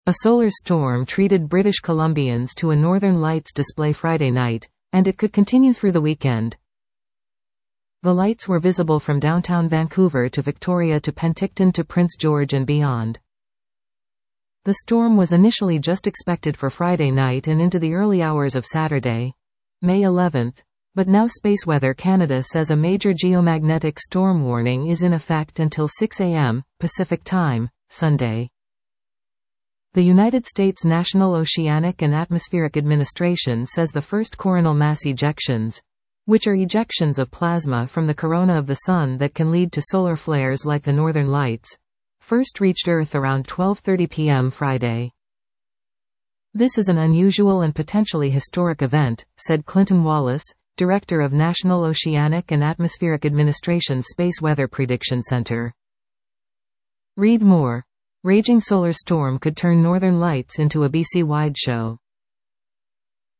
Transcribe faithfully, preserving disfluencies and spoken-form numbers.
A solar storm treated British Columbians to a Northern Lights display Friday night, and it could continue through the weekend. The lights were visible from downtown Vancouver to Victoria to Penticton to Prince George and beyond. The storm was initially just expected for Friday night and into the early hours of Saturday, May eleventh, but now Space Weather Canada says a major geomagnetic storm warning is in effect until six a m Pacific Time, Sunday. The United States National Oceanic and Atmospheric Administration says the first coronal mass ejections, which are ejections of plasma from the corona of the Sun that can lead to solar flares like the Northern Lights, first reached Earth around twelve thirty p m Friday. This is an unusual and potentially historic event, said Clinton Wallace, Director of National Oceanic and Atmospheric Administration's Space Weather Prediction Center. Read more. Raging solar storm could turn Northern Lights into a B C-wide show.